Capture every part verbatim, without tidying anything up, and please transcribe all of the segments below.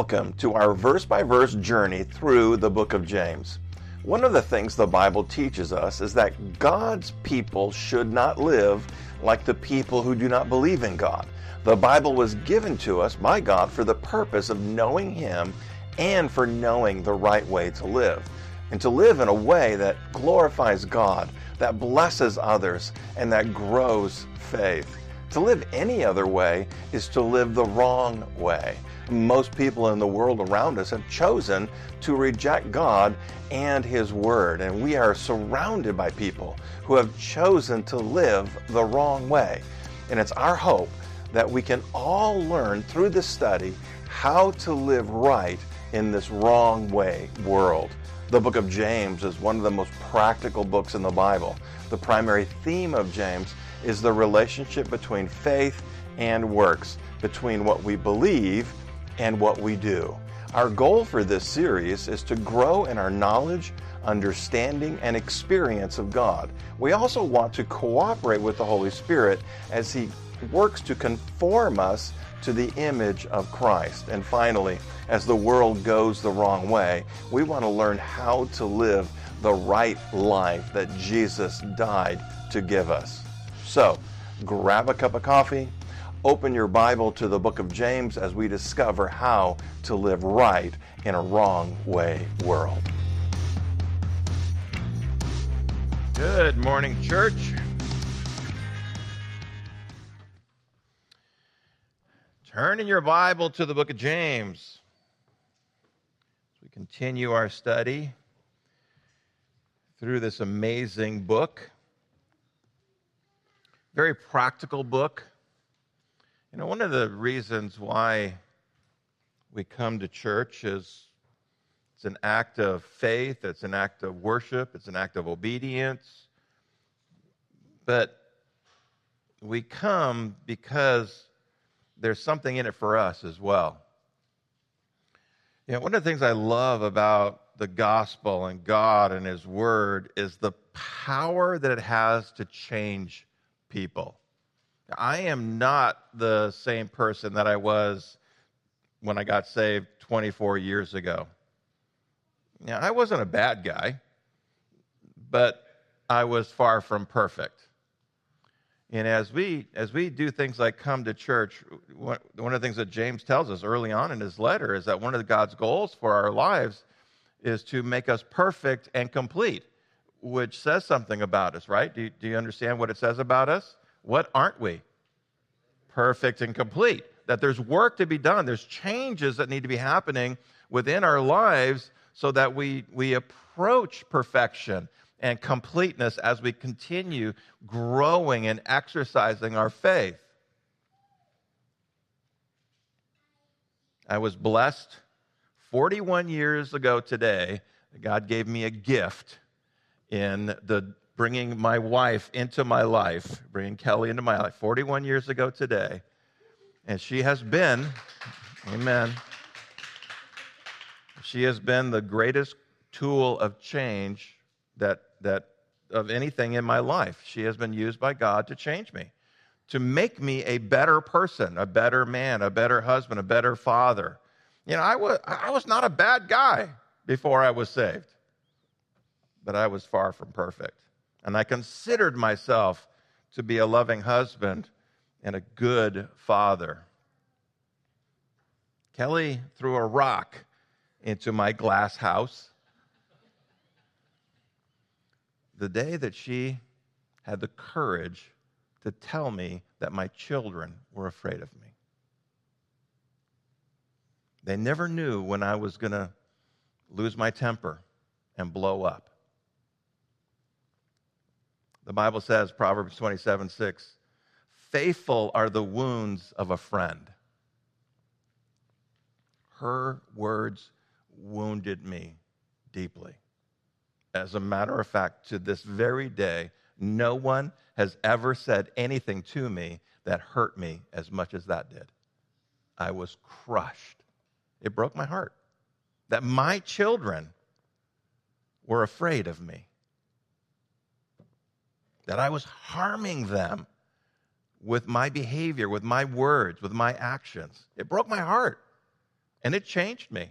Welcome to our verse-by-verse journey through the book of James. One of the things the Bible teaches us is that God's people should not live like the people who do not believe in God. The Bible was given to us by God for the purpose of knowing Him and for knowing the right way to live, and to live in a way that glorifies God, that blesses others, and that grows faith. To live any other way is to live the wrong way. Most people in the world around us have chosen to reject God and His Word, and we are surrounded by people who have chosen to live the wrong way. And it's our hope that we can all learn through this study how to live right in this wrong way world. The book of James is one of the most practical books in the Bible. The primary theme of James is the relationship between faith and works, between what we believe and what we do. Our goal for this series is to grow in our knowledge, understanding, and experience of God. We also want to cooperate with the Holy Spirit as He works to conform us to the image of Christ. And finally, as the world goes the wrong way, we want to learn how to live the right life that Jesus died to give us. So, grab a cup of coffee, open your Bible to the book of James as we discover how to live right in a wrong way world. Good morning, church. Turn in your Bible to the book of James. As we continue our study through this amazing book, very practical book. You know, one of the reasons why we come to church is it's an act of faith, it's an act of worship, it's an act of obedience. But we come because there's something in it for us as well. You know, one of the things I love about the gospel and God and His Word is the power that it has to change people. I am not the same person that I was when I got saved twenty-four years ago. Now, I wasn't a bad guy, but I was far from perfect. And as we as we do things like come to church, one of the things that James tells us early on in his letter is that one of God's goals for our lives is to make us perfect and complete, which says something about us, right? Do you, do you understand what it says about us? What aren't we? Perfect and complete. That there's work to be done. There's changes that need to be happening within our lives so that we, we approach perfection and completeness as we continue growing and exercising our faith. I was blessed forty-one years ago today. God gave me a gift in the bringing my wife into my life, bringing Kelly into my life forty-one years ago today. And she has been, amen, she has been the greatest tool of change that, that of anything in my life. She has been used by God to change me, to make me a better person, a better man, a better husband, a better father. You know, I was, I was not a bad guy before I was saved, but I was far from perfect. And I considered myself to be a loving husband and a good father. Kelly threw a rock into my glass house the day that she had the courage to tell me that my children were afraid of me. They never knew when I was going to lose my temper and blow up. The Bible says, Proverbs twenty-seven six, faithful are the wounds of a friend. Her words wounded me deeply. As a matter of fact, to this very day, no one has ever said anything to me that hurt me as much as that did. I was crushed. It broke my heart that my children were afraid of me, that I was harming them with my behavior, with my words, with my actions. It broke my heart. and it changed me.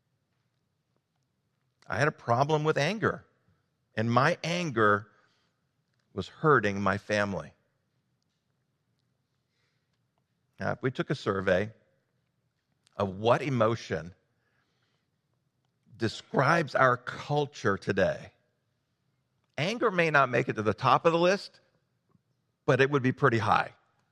I had a problem with anger, and my anger was hurting my family. Now, if we took a survey of what emotion describes our culture today, anger may not make it to the top of the list, but it would be pretty high.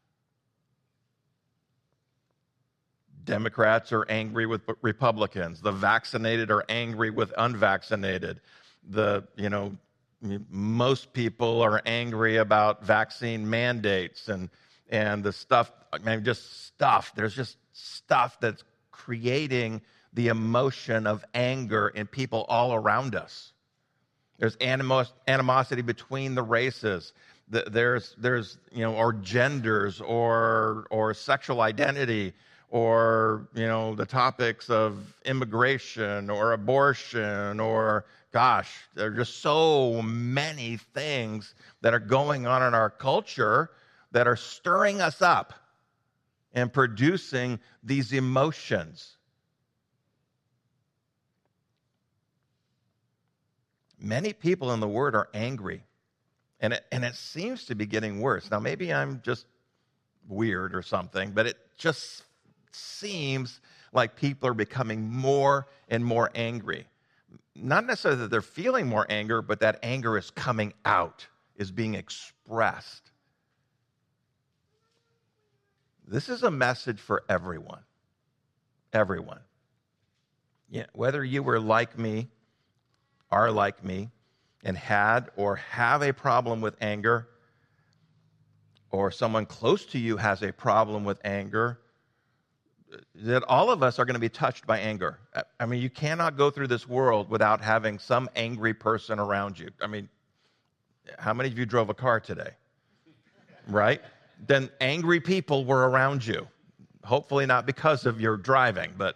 Democrats are angry with Republicans. The vaccinated are angry with unvaccinated. The, you know, most people are angry about vaccine mandates and, and the stuff, I mean, just stuff. There's just stuff that's creating the emotion of anger in people all around us. There's animos- animosity between the races. There's, there's, you know, or genders or, or sexual identity, or, you know, the topics of immigration or abortion or, gosh, there are just so many things that are going on in our culture that are stirring us up and producing these emotions. Many people in the Word are angry, and it, and it seems to be getting worse. Now, maybe I'm just weird or something, but it just seems like people are becoming more and more angry. Not necessarily that they're feeling more anger, but that anger is coming out, is being expressed. This is a message for everyone. Everyone. Yeah, whether you were like me, are like me, and had or have a problem with anger, or someone close to you has a problem with anger, that all of us are going to be touched by anger. I mean, you cannot go through this world without having some angry person around you. I mean, how many of you drove a car today? Right? Then angry people were around you. Hopefully not because of your driving, but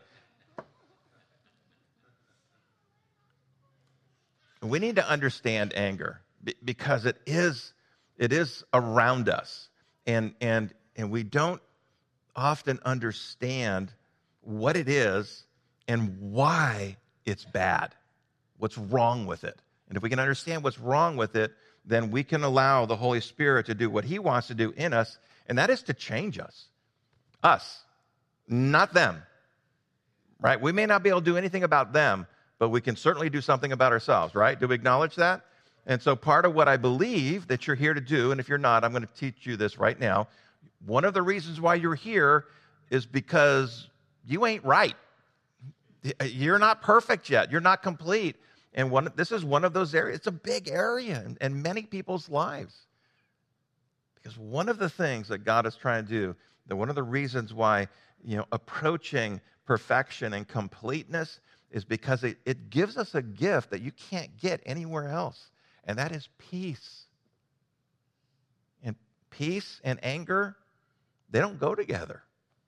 we need to understand anger because it is it is around us, and and and we don't often understand what it is and why it's bad, what's wrong with it. And if we can understand what's wrong with it, then we can allow the Holy Spirit to do what he wants to do in us, and that is to change us. Us, not them, right? We may not be able to do anything about them, but we can certainly do something about ourselves, right? Do we acknowledge that? And so part of what I believe that you're here to do, and if you're not, I'm going to teach you this right now. One of the reasons why you're here is because you ain't right. You're not perfect yet. You're not complete. And one, this is one of those areas. It's a big area in, in many people's lives. Because one of the things that God is trying to do, that one of the reasons why, you know, approaching perfection and completeness is because it, it gives us a gift that you can't get anywhere else, and that is peace. And peace and anger, they don't go together.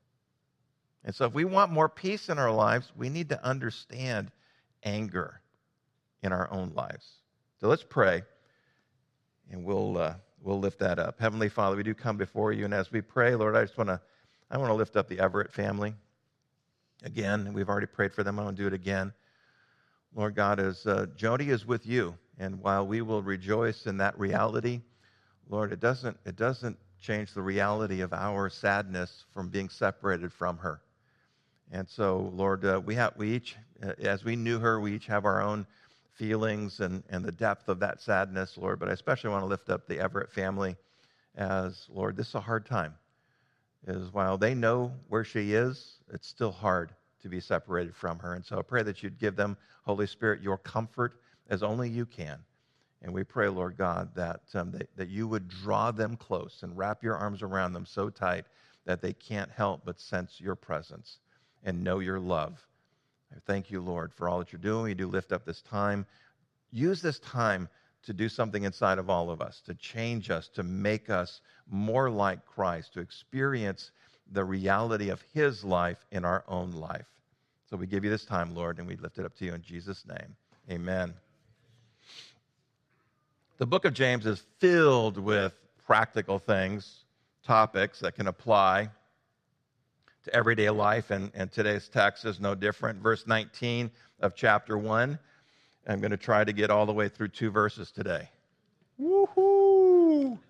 And so if we want more peace in our lives, we need to understand anger in our own lives. So let's pray, and we'll uh, we'll lift that up. Heavenly Father, we do come before you, and as we pray, Lord, I just want to I want to lift up the Everett family. Again, we've already prayed for them. I want to do it again. Lord God, as uh, Jody is with you, and while we will rejoice in that reality, Lord, it doesn't it doesn't change the reality of our sadness from being separated from her. And so, Lord, uh, we have we each, uh, as we knew her, we each have our own feelings and, and the depth of that sadness, Lord. But I especially want to lift up the Everett family as, Lord, this is a hard time. Is while they know where she is, it's still hard to be separated from her. And so I pray that you'd give them, Holy Spirit, your comfort as only you can. And we pray, Lord God, that, um, that, that you would draw them close and wrap your arms around them so tight that they can't help but sense your presence and know your love. I thank you, Lord, for all that you're doing. You do lift up this time. Use this time to do something inside of all of us, to change us, to make us more like Christ, to experience the reality of his life in our own life. So we give you this time, Lord, and we lift it up to you in Jesus' name. Amen. The book of James is filled with practical things, topics that can apply to everyday life, and, and today's text is no different. Verse nineteen of chapter one. I'm going to try to get all the way through two verses today. Woohoo!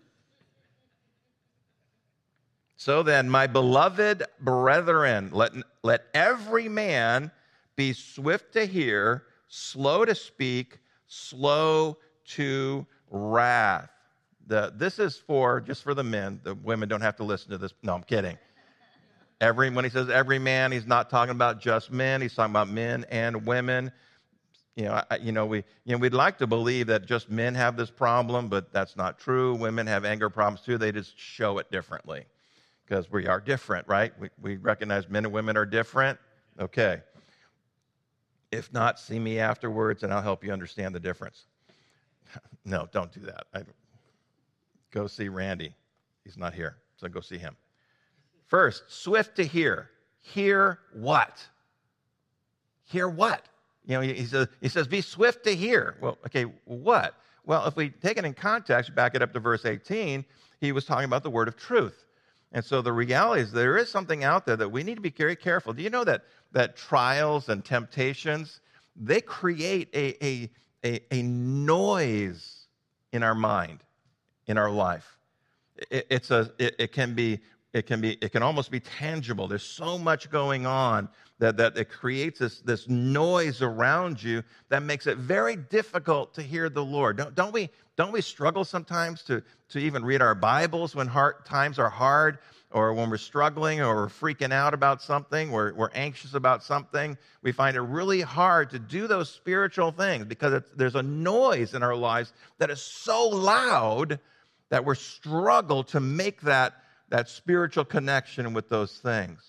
So then, my beloved brethren, let, let every man be swift to hear, slow to speak, slow to wrath. The, this is for, just for the men. The women don't have to listen to this. No, I'm kidding. Every, when he says every man, he's not talking about just men. He's talking about men and women. You know, I, you know, we, you know, we'd like to believe that just men have this problem, but that's not true. Women have anger problems too. They just show it differently because we are different, right? We, we recognize men and women are different. Okay. If not, see me afterwards, and I'll help you understand the difference. No, don't do that. I, go see Randy. He's not here, so go see him. First, swift to hear. Hear what? Hear what? You know, he, he, says, he says, be swift to hear. Well, okay, what? Well, if we take it in context, back it up to verse eighteen, he was talking about the word of truth. And so the reality is there is something out there that we need to be very careful. Do you know that that trials and temptations, they create a, a, a, a noise in our mind, in our life? It, it's a, it, it can be, it can be, it can almost be tangible. There's so much going on that, that it creates this, this noise around you that makes it very difficult to hear the Lord. Don't, don't we, don't we struggle sometimes to, to even read our Bibles when hard, times are hard, or when we're struggling, or we're freaking out about something, we're, we're anxious about something? We find it really hard to do those spiritual things because it's, there's a noise in our lives that is so loud that we struggle to make that, that spiritual connection with those things.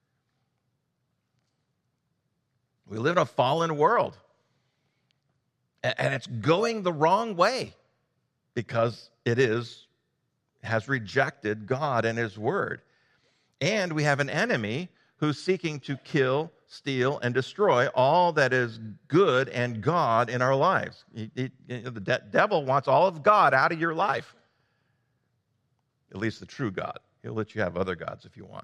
We live in a fallen world, and it's going the wrong way because it is has rejected God and His Word. And we have an enemy who's seeking to kill, steal, and destroy all that is good and God in our lives. He, he, the de- devil wants all of God out of your life, at least the true God. He'll let you have other gods if you want.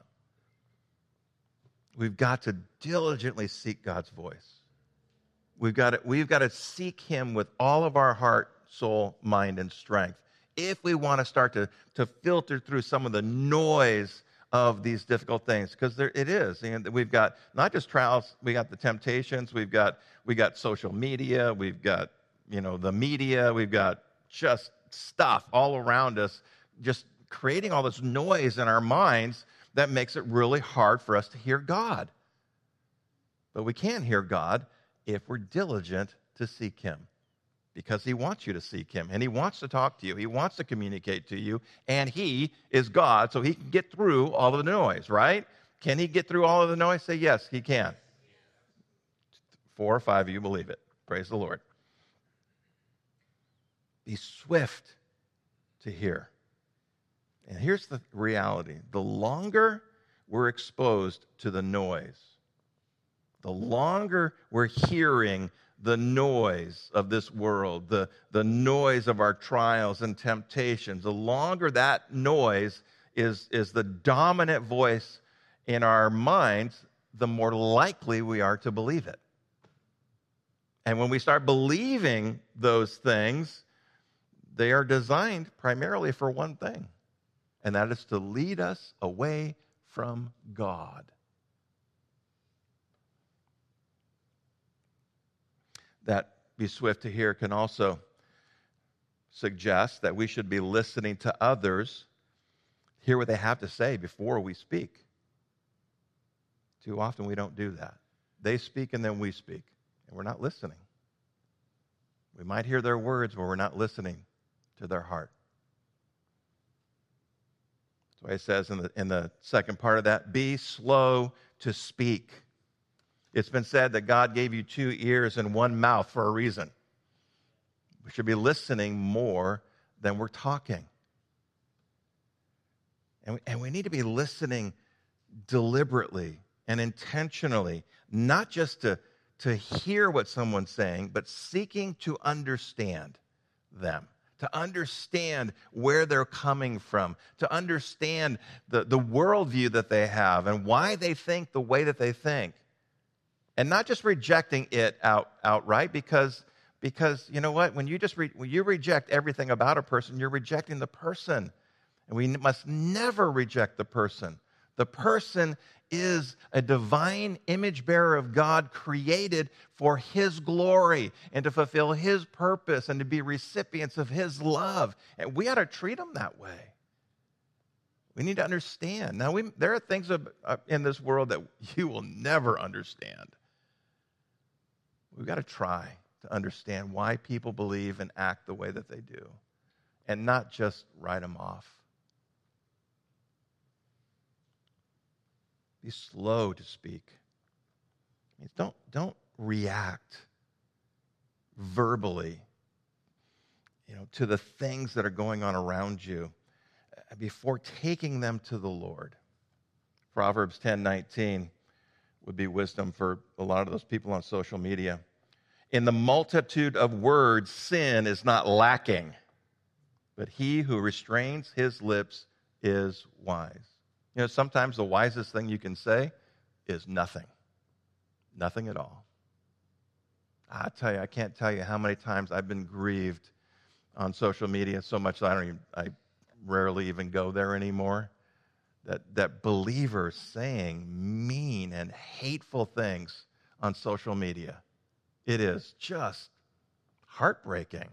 We've got to diligently seek God's voice. We've got to, we've got to seek Him with all of our heart, soul, mind, and strength if we want to start to, to filter through some of the noise of these difficult things, because there it is. And we've got not just trials, we got the temptations, we've got we got social media, we've got, you know, the media, we've got just stuff all around us, just creating all this noise in our minds that makes it really hard for us to hear God. But we can hear God if we're diligent to seek Him, because He wants you to seek Him, and He wants to talk to you. He wants to communicate to you, and He is God, so He can get through all of the noise, right? Can He get through all of the noise? Say yes, He can. Four or five of you believe it. Praise the Lord. Be swift to hear. And here's the reality. The longer we're exposed to the noise, the longer we're hearing the noise of this world, the, the noise of our trials and temptations, the longer that noise is, is the dominant voice in our minds, the more likely we are to believe it. And when we start believing those things, they are designed primarily for one thing, and that is to lead us away from God. That be swift to hear can also suggest that we should be listening to others, hear what they have to say before we speak. Too often we don't do that. They speak and then we speak, and we're not listening. We might hear their words, but we're not listening to their heart. That's why it says in the, in the second part of that, be slow to speak. It's been said that God gave you two ears and one mouth for a reason. We should be listening more than we're talking. And we, and we need to be listening deliberately and intentionally, not just to, to hear what someone's saying, but seeking to understand them, to understand where they're coming from, to understand the, the worldview that they have and why they think the way that they think. And not just rejecting it out, outright, because, because you know what? When you just re, when you reject everything about a person, you're rejecting the person. And we must never reject the person. The person is a divine image bearer of God, created for His glory and to fulfill His purpose and to be recipients of His love. And we ought to treat them that way. We need to understand. Now, we, there are things in this world that you will never understand. We've got to try to understand why people believe and act the way that they do, and not just write them off. Be slow to speak. Don't, don't react verbally, you know, to the things that are going on around you before taking them to the Lord. Proverbs ten nineteen would be wisdom for a lot of those people on social media. In the multitude of words, sin is not lacking, but he who restrains his lips is wise. You know, sometimes the wisest thing you can say is nothing. Nothing at all. I tell you, I can't tell you how many times I've been grieved on social media so much that I don't even, I rarely even go there anymore. That, that believers saying mean and hateful things on social media. It is just heartbreaking.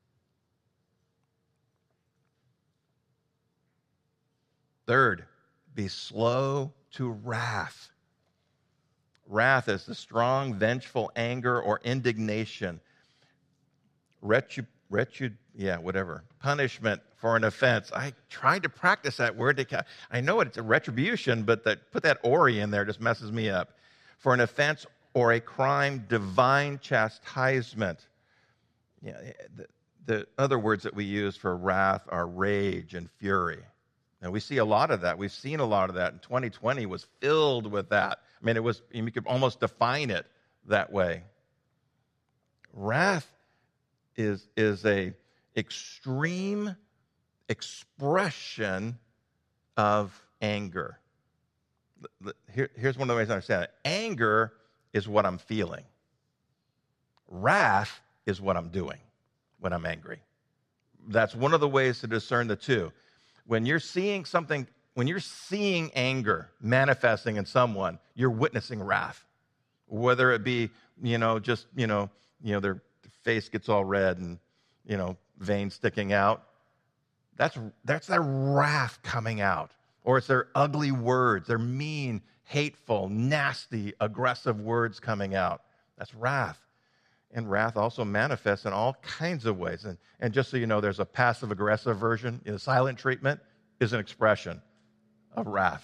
Third, be slow to wrath. Wrath is the strong, vengeful anger or indignation. Retu, retu, yeah, whatever. Punishment for an offense. I tried to practice that word. To, I know it's a retribution, but that, put that ori in there just messes me up. For an offense or a crime, divine chastisement. Yeah, the, the other words that we use for wrath are rage and fury. And we see a lot of that. We've seen a lot of that. And twenty twenty was filled with that. I mean, it was, you could almost define it that way. Wrath is, is a extreme expression of anger. Here, here's one of the ways I understand it. Anger is what I'm feeling. Wrath is what I'm doing when I'm angry. That's one of the ways to discern the two. When you're seeing something, when you're seeing anger manifesting in someone, you're witnessing wrath. Whether it be, you know, just, you know, you know, their face gets all red and, you know, veins sticking out. That's that's their wrath coming out. Or it's their ugly words, their mean, hateful, nasty, aggressive words coming out. That's wrath. And wrath also manifests in all kinds of ways. And, and just so you know, there's a passive-aggressive version. You know, silent treatment is an expression of wrath.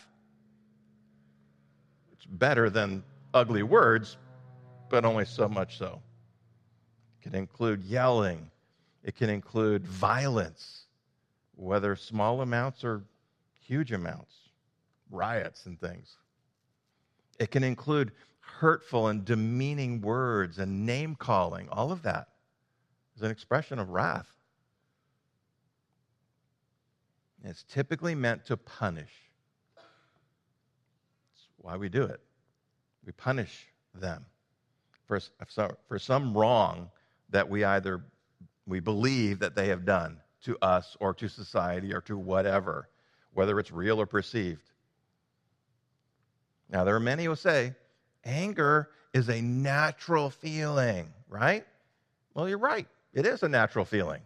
It's better than ugly words, but only so much so. It can include yelling. It can include violence, whether small amounts or huge amounts, riots and things. It can include hurtful and demeaning words and name-calling. All of that is an expression of wrath. It's typically meant to punish. That's why we do it. We punish them for, for some wrong that we either we believe that they have done to us or to society or to whatever, whether it's real or perceived. Now, there are many who say, anger is a natural feeling, right? Well, you're right. It is a natural feeling.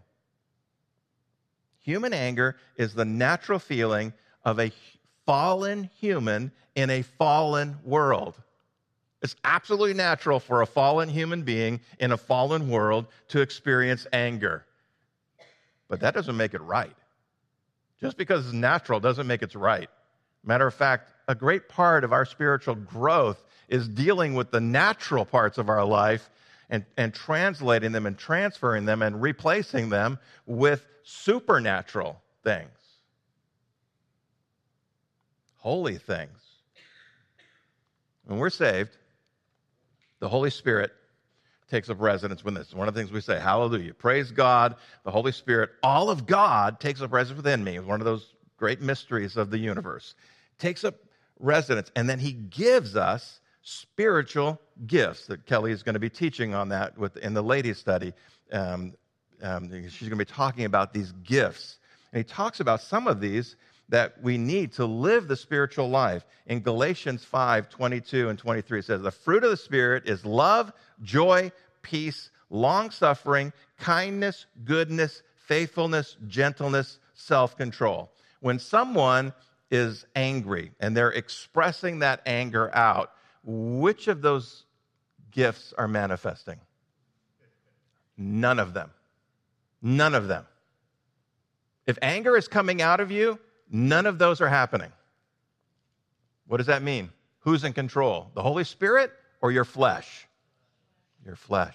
Human anger is the natural feeling of a fallen human in a fallen world. It's absolutely natural for a fallen human being in a fallen world to experience anger. But that doesn't make it right. Just because it's natural doesn't make it right. Matter of fact, a great part of our spiritual growth is dealing with the natural parts of our life and, and translating them and transferring them and replacing them with supernatural things, holy things. When we're saved, the Holy Spirit takes up residence within us. One of the things we say, hallelujah, praise God, the Holy Spirit, all of God takes up residence within me. One of those great mysteries of the universe. Takes up residence, and then he gives us spiritual gifts. That Kelly is going to be teaching on that with, in the ladies' study. Um, um, she's going to be talking about these gifts. And he talks about some of these that we need to live the spiritual life. In Galatians five, twenty-two and twenty-three, it says, the fruit of the Spirit is love, joy, peace, long-suffering, kindness, goodness, faithfulness, gentleness, self-control. When someone is angry and they're expressing that anger out, which of those gifts are manifesting? None of them. None of them. If anger is coming out of you, none of those are happening. What does that mean? Who's in control? The Holy Spirit or your flesh? Your flesh.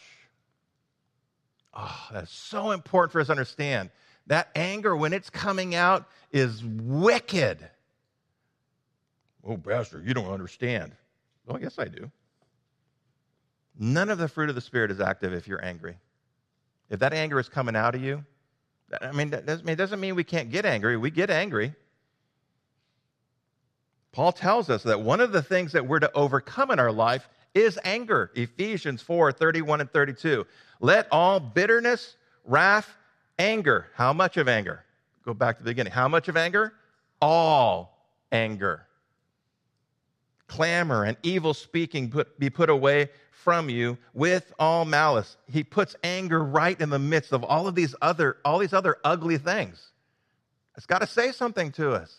Oh, that's so important for us to understand. That anger, when it's coming out, is wicked. Oh, Pastor, you don't understand. Well, yes, I do. None of the fruit of the Spirit is active if you're angry. If that anger is coming out of you, I mean, that doesn't, it doesn't mean we can't get angry. We get angry. Paul tells us that one of the things that we're to overcome in our life is anger. Ephesians four, thirty-one and thirty-two. Let all bitterness, wrath, anger. How much of anger? Go back to the beginning. How much of anger? All anger. Clamor and evil speaking put, be put away from you with all malice. He puts anger right in the midst of all of these other, all these other ugly things. It's got to say something to us.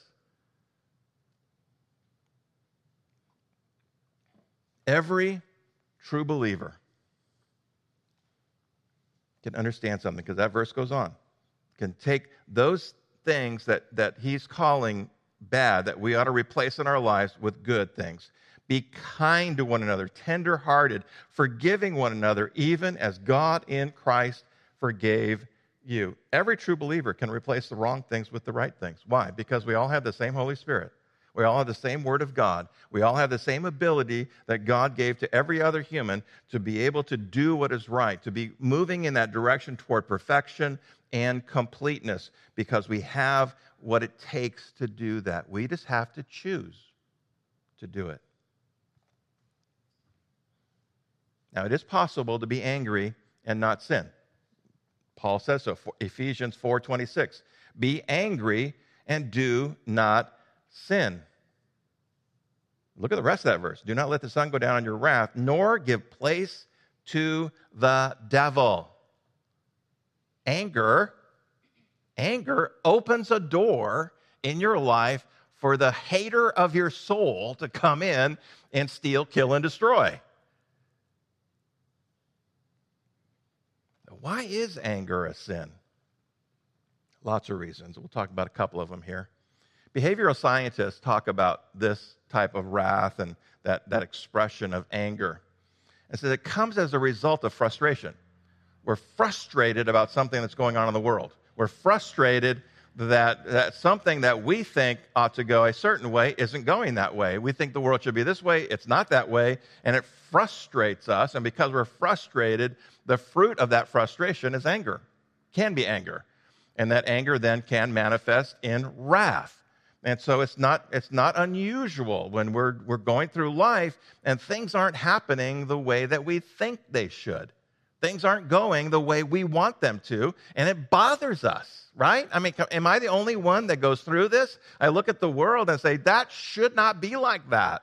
Every true believer can understand something, because that verse goes on. Can take those things that, that he's calling bad, that we ought to replace in our lives, with good things. Be kind to one another, tender-hearted, forgiving one another, even as God in Christ forgave you. Every true believer can replace the wrong things with the right things. Why? Because we all have the same Holy Spirit. We all have the same Word of God. We all have the same ability that God gave to every other human to be able to do what is right, to be moving in that direction toward perfection and completeness, because we have what it takes to do that. We just have to choose to do it. Now, it is possible to be angry and not sin. Paul says so. Ephesians four twenty-six. Be angry and do not sin. Look at the rest of that verse. Do not let the sun go down on your wrath, nor give place to the devil. Anger, anger opens a door in your life for the hater of your soul to come in and steal, kill, and destroy. Why is anger a sin? Lots of reasons. We'll talk about a couple of them here. Behavioral scientists talk about this type of wrath and that, that expression of anger. And so it comes as a result of frustration. We're frustrated about something that's going on in the world. We're frustrated that, that something that we think ought to go a certain way isn't going that way. We think the world should be this way. It's not that way. And it frustrates us. And because we're frustrated, the fruit of that frustration is anger, can be anger. And that anger then can manifest in wrath. And so it's not, it's not unusual when we're, we're going through life and things aren't happening the way that we think they should. Things aren't going the way we want them to, and it bothers us, right? I mean, am I the only one that goes through this? I look at the world and say, that should not be like that.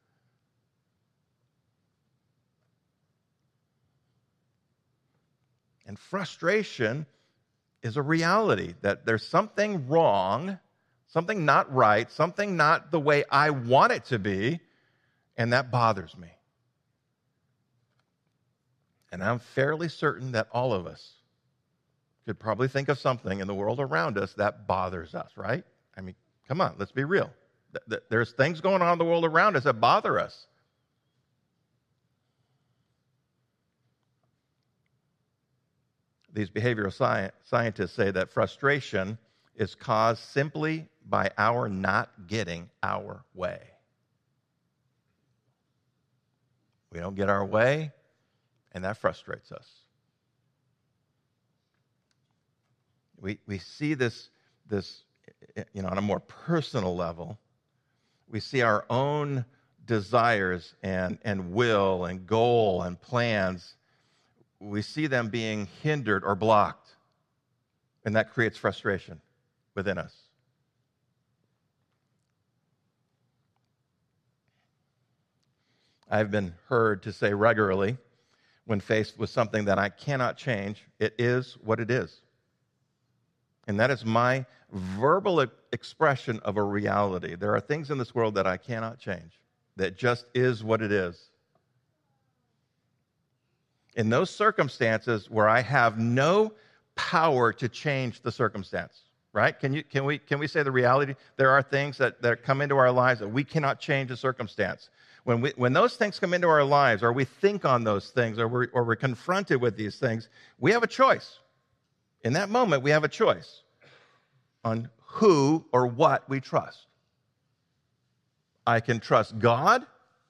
And frustration is a reality that there's something wrong, something not right, something not the way I want it to be, and that bothers me. And I'm fairly certain that all of us could probably think of something in the world around us that bothers us, right? I mean, come on, let's be real. There's things going on in the world around us that bother us. These behavioral sci- scientists say that frustration is caused simply by our not getting our way. We don't get our way, And that frustrates us. We, we see this, this, you know, on a more personal level. We see our own desires and, and will and goal and plans. We see them being hindered or blocked. And that creates frustration within us. I've been heard to say regularly, when faced with something that I cannot change, it is what it is. And that is my verbal e- expression of a reality. There are things in this world that I cannot change, that just is what it is. In those circumstances where I have no power to change the circumstance, right? Can you can we can we say the reality? There are things that, that come into our lives that we cannot change the circumstance. When we when those things come into our lives, or we think on those things, or we're, or we're confronted with these things, we have a choice. In that moment, we have a choice on who or what we trust. I can trust God,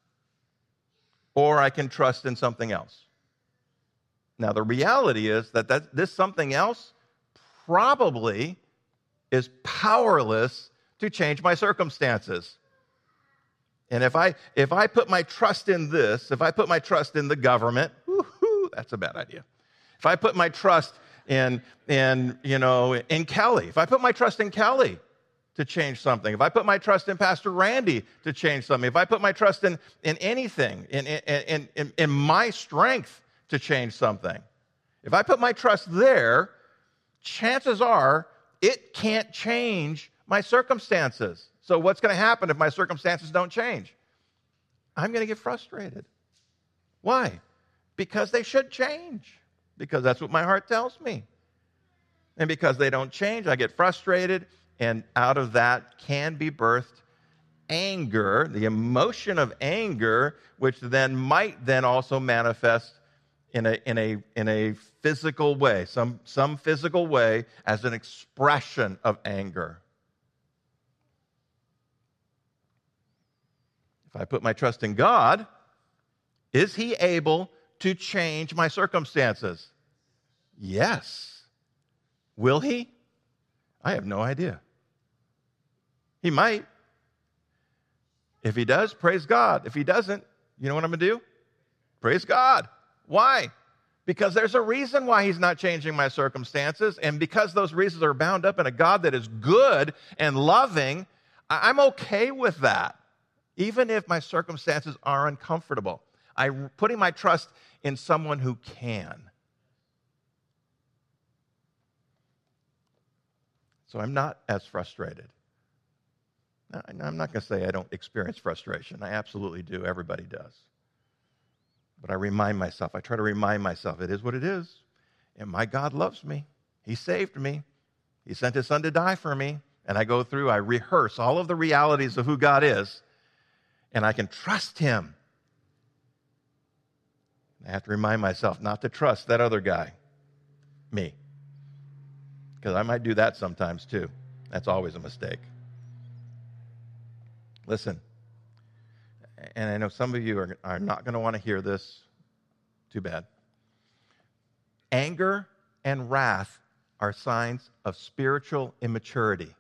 or I can trust in something else. Now, the reality is that, that this something else probably is powerless to change my circumstances. And if I if I put my trust in this, if I put my trust in the government, whoo-hoo, that's a bad idea. If I put my trust in in you know in Kelly, if I put my trust in Kelly to change something, if I put my trust in Pastor Randy to change something, if I put my trust in in anything, in in in, in my strength to change something, if I put my trust there, chances are it can't change my circumstances. So what's going to happen if my circumstances don't change? I'm going to get frustrated. Why? Because they should change. Because that's what my heart tells me. And because they don't change, I get frustrated, and out of that can be birthed anger, the emotion of anger, which then might then also manifest in a in a in a physical way, some some physical way as an expression of anger. If I put my trust in God, is He able to change my circumstances? Yes. Will He? I have no idea. He might. If He does, praise God. If He doesn't, you know what I'm going to do? Praise God. Why? Because there's a reason why He's not changing my circumstances, and because those reasons are bound up in a God that is good and loving, I'm okay with that. Even if my circumstances are uncomfortable, I'm putting my trust in someone who can. So I'm not as frustrated. Now, I'm not going to say I don't experience frustration. I absolutely do. Everybody does. But I remind myself, I try to remind myself, it is what it is. And my God loves me. He saved me. He sent His Son to die for me. And I go through, I rehearse all of the realities of who God is. And I can trust Him. I have to remind myself not to trust that other guy, me. Because I might do that sometimes too. That's always a mistake. Listen, and I know some of you are, are not going to want to hear this. Too bad. Anger and wrath are signs of spiritual immaturity.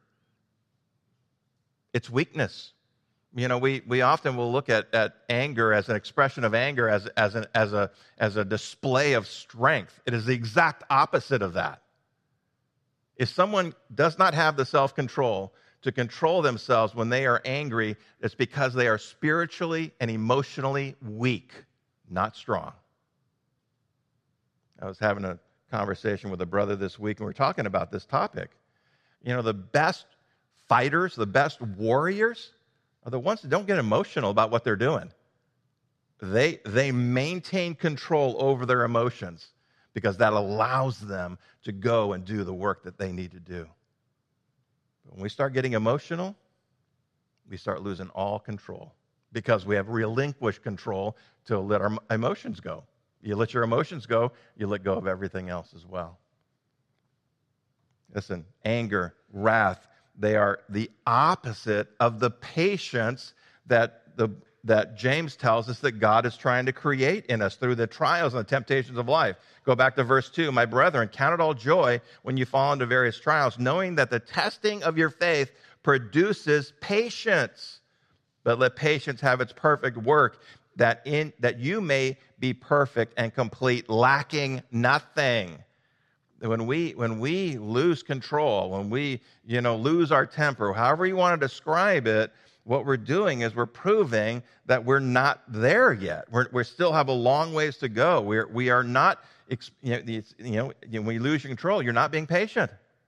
It's weakness. You know, we, we often will look at, at anger as an expression of anger, as, as, an, as, a, as a display of strength. It is the exact opposite of that. If someone does not have the self-control to control themselves when they are angry, it's because they are spiritually and emotionally weak, not strong. I was having a conversation with a brother this week, and we we're talking about this topic. You know, the best fighters, the best warriors, are the ones that don't get emotional about what they're doing. They, they maintain control over their emotions because that allows them to go and do the work that they need to do. But when we start getting emotional, we start losing all control because we have relinquished control to let our emotions go. You let your emotions go, you let go of everything else as well. Listen, anger, wrath, they are the opposite of the patience that the that James tells us that God is trying to create in us through the trials and the temptations of life. Go back to verse two. My brethren, count it all joy when you fall into various trials, knowing that the testing of your faith produces patience. But let patience have its perfect work, that in that you may be perfect and complete, lacking nothing. When we when we lose control, when we you know lose our temper, however you want to describe it, what we're doing is we're proving that we're not there yet. We're, we still have a long ways to go. We're we are not. You know, you know, when you lose your control, you're not being patient.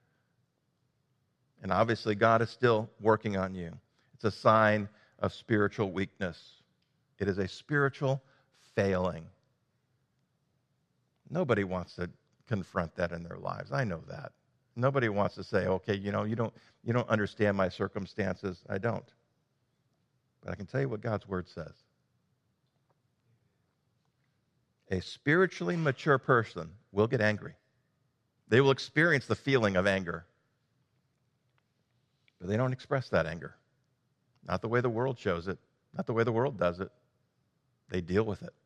And obviously, God is still working on you. It's a sign of spiritual weakness. It is a spiritual failing. Nobody wants to confront that in their lives. I know that. Nobody wants to say, okay, you know, you don't you don't understand my circumstances. I don't. But I can tell you what God's word says. A spiritually mature person will get angry. They will experience the feeling of anger. But they don't express that anger. Not the way the world shows it. Not the way the world does it. They deal with it.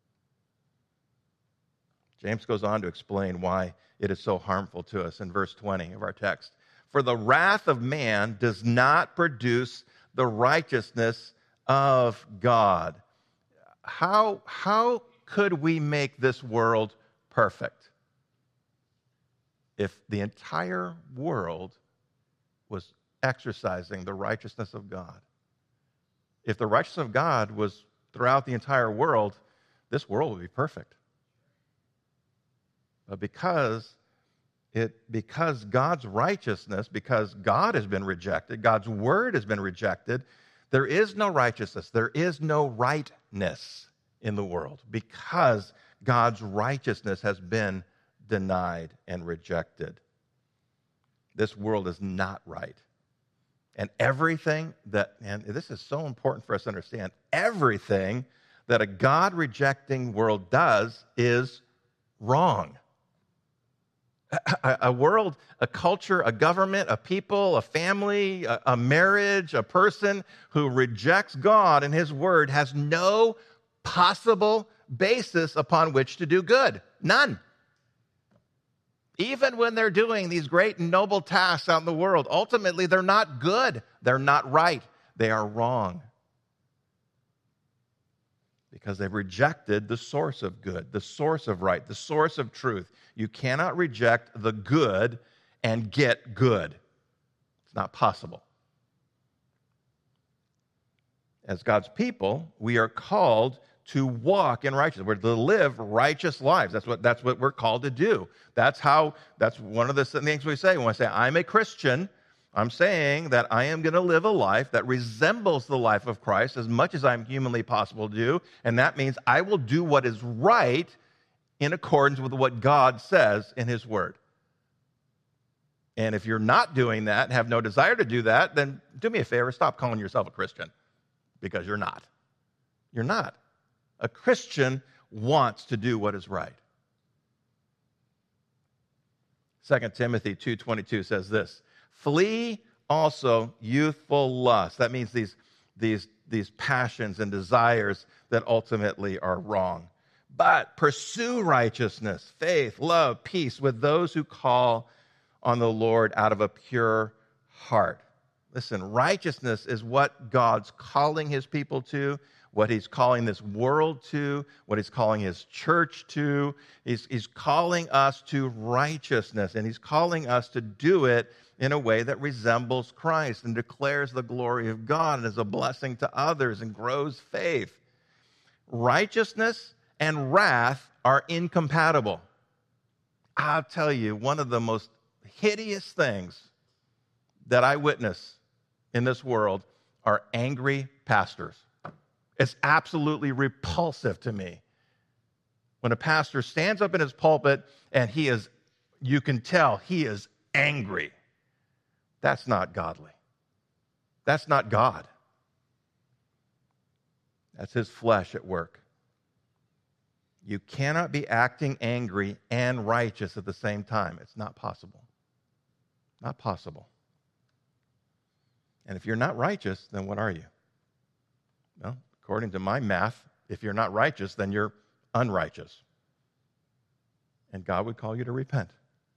James goes on to explain why it is so harmful to us in verse twenty of our text. For the wrath of man does not produce the righteousness of God. How, how could we make this world perfect if the entire world was exercising the righteousness of God? If the righteousness of God was throughout the entire world, this world would be perfect. But because it because God's righteousness, because God has been rejected, God's word has been rejected, there is no righteousness, there is no rightness in the world, because God's righteousness has been denied and rejected. This world is not right. And everything that, and this is so important for us to understand, everything that a God-rejecting world does is wrong. A, a world, a culture, a government, a people, a family, a, a marriage, a person who rejects God and His word has no possible basis upon which to do good. None. Even when they're doing these great and noble tasks out in the world, ultimately they're not good. They're not right. They are wrong. Because they've rejected the source of good, the source of right, the source of truth. You cannot reject the good and get good. It's not possible. As God's people, we are called to walk in righteousness. We're to live righteous lives. That's what, that's what we're called to do. That's how, that's one of the things we say. When I say I'm a Christian, I'm saying that I am going to live a life that resembles the life of Christ as much as I'm humanly possible to do. And that means I will do what is right in accordance with what God says in His Word. And if you're not doing that and have no desire to do that, then do me a favor, stop calling yourself a Christian, because you're not. You're not. A Christian wants to do what is right. Second Timothy two twenty-two says this, flee also youthful lust. That means these, these, these passions and desires that ultimately are wrong. But pursue righteousness, faith, love, peace with those who call on the Lord out of a pure heart. Listen, righteousness is what God's calling His people to, what He's calling this world to, what He's calling His church to. He's, he's calling us to righteousness, and He's calling us to do it in a way that resembles Christ and declares the glory of God and is a blessing to others and grows faith. Righteousness and wrath are incompatible. I'll tell you, one of the most hideous things that I witness in this world are angry pastors. It's absolutely repulsive to me when a pastor stands up in his pulpit and he is, you can tell he is angry. That's not godly. That's not God. That's his flesh at work. You cannot be acting angry and righteous at the same time. It's not possible. Not possible. And if you're not righteous, then what are you? Well, according to my math, if you're not righteous, then you're unrighteous. And God would call you to repent.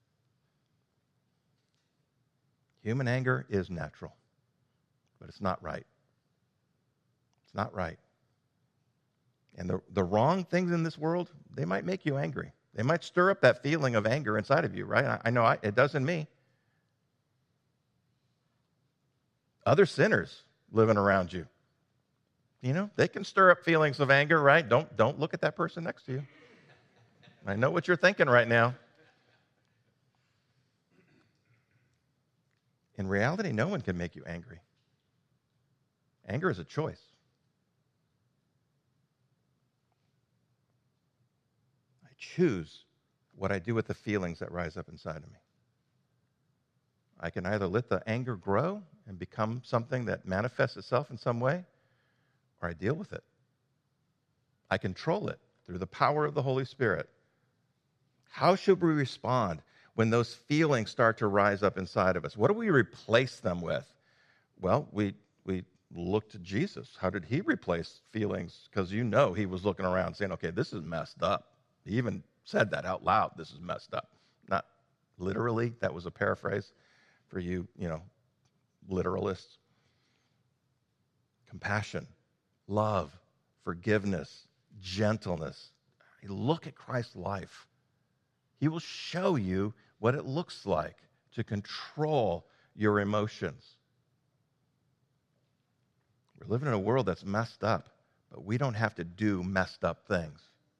Human anger is natural, but it's not right. It's not right. And the, the wrong things in this world, they might make you angry. They might stir up that feeling of anger inside of you, right? I, I know I, it does in me. Other sinners living around you, you know, they can stir up feelings of anger, right? Don't, don't look at that person next to you. I know what you're thinking right now. In reality, no one can make you angry. Anger is a choice. I choose what I do with the feelings that rise up inside of me. I can either let the anger grow and become something that manifests itself in some way, or I deal with it. I control it through the power of the Holy Spirit. How should we respond when those feelings start to rise up inside of us? What do we replace them with? Well, we we look to Jesus. How did he replace feelings? Because you know he was looking around saying, okay, this is messed up. He even said that out loud, this is messed up. Not literally, that was a paraphrase for you, you know, literalists. Compassion, love, forgiveness, gentleness. Look at Christ's life. He will show you what it looks like to control your emotions. We're living in a world that's messed up, but we don't have to do messed up things.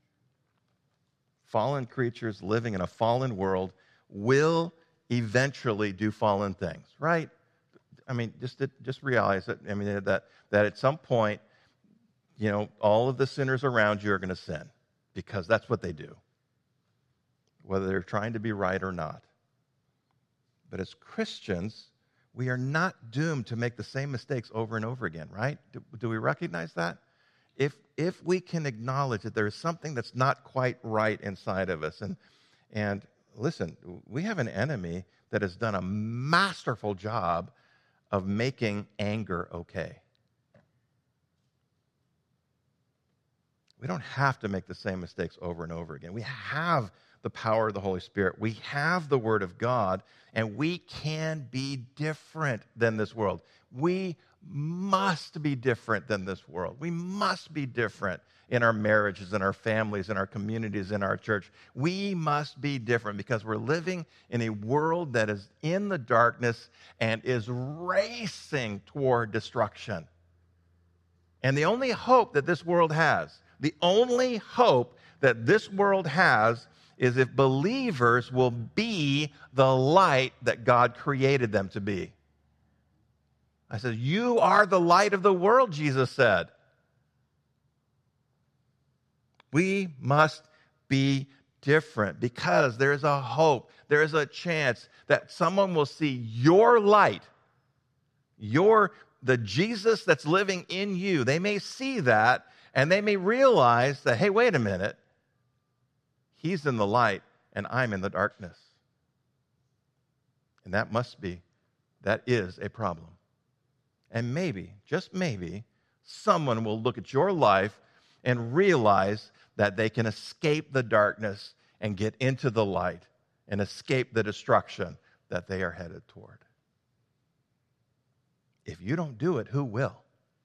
Fallen creatures living in a fallen world will eventually do fallen things, right? I mean, just to, just realize it. I mean, that that at some point, you know, all of the sinners around you are going to sin because that's what they do, whether they're trying to be right or not. But as Christians, we are not doomed to make the same mistakes over and over again, right? Do, do we recognize that? If if we can acknowledge that there is something that's not quite right inside of us, and and listen, we have an enemy that has done a masterful job of making anger okay. We don't have to make the same mistakes over and over again. We have the power of the Holy Spirit. We have the Word of God, and we can be different than this world. We must be different than this world. We must be different in our marriages, in our families, in our communities, in our church. We must be different because we're living in a world that is in the darkness and is racing toward destruction. And the only hope that this world has, the only hope that this world has is if believers will be the light that God created them to be. I said, you are the light of the world, Jesus said. We must be different because there is a hope, there is a chance that someone will see your light, your the Jesus that's living in you. They may see that and they may realize that, hey, wait a minute, he's in the light and I'm in the darkness. And that must be, that is a problem. And maybe, just maybe, someone will look at your life and realize that they can escape the darkness and get into the light and escape the destruction that they are headed toward. If you don't do it, who will?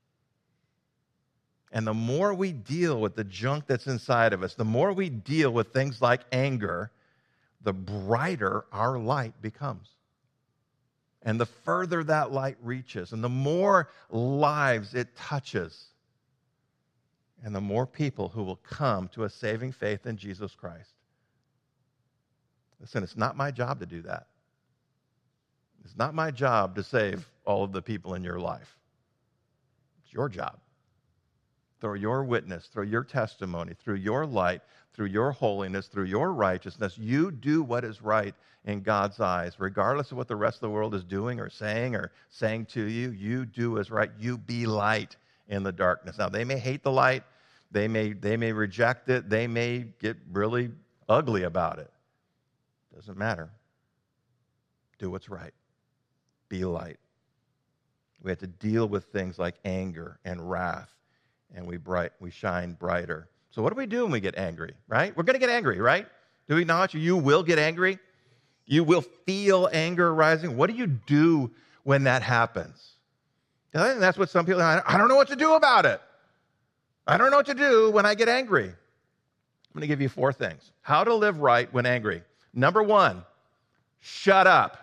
And the more we deal with the junk that's inside of us, the more we deal with things like anger, the brighter our light becomes. And the further that light reaches, and the more lives it touches, and the more people who will come to a saving faith in Jesus Christ. Listen, it's not my job to do that. It's not my job to save all of the people in your life. It's your job. Through your witness, through your testimony, through your light, through your holiness, through your righteousness, you do what is right in God's eyes. Regardless of what the rest of the world is doing or saying or saying to you, you do what is right. You be light in the darkness. Now, they may hate the light. They may, they may reject it. They may get really ugly about it. Doesn't matter. Do what's right. Be light. We have to deal with things like anger and wrath and we bright we shine brighter. So what do we do when we get angry, right? We're going to get angry, right? Do we acknowledge you will get angry? You will feel anger rising. What do you do when that happens? I think that's what some people, I don't know what to do about it. I don't know what to do when I get angry. I'm going to give you four things. How to live right when angry. Number one, shut up.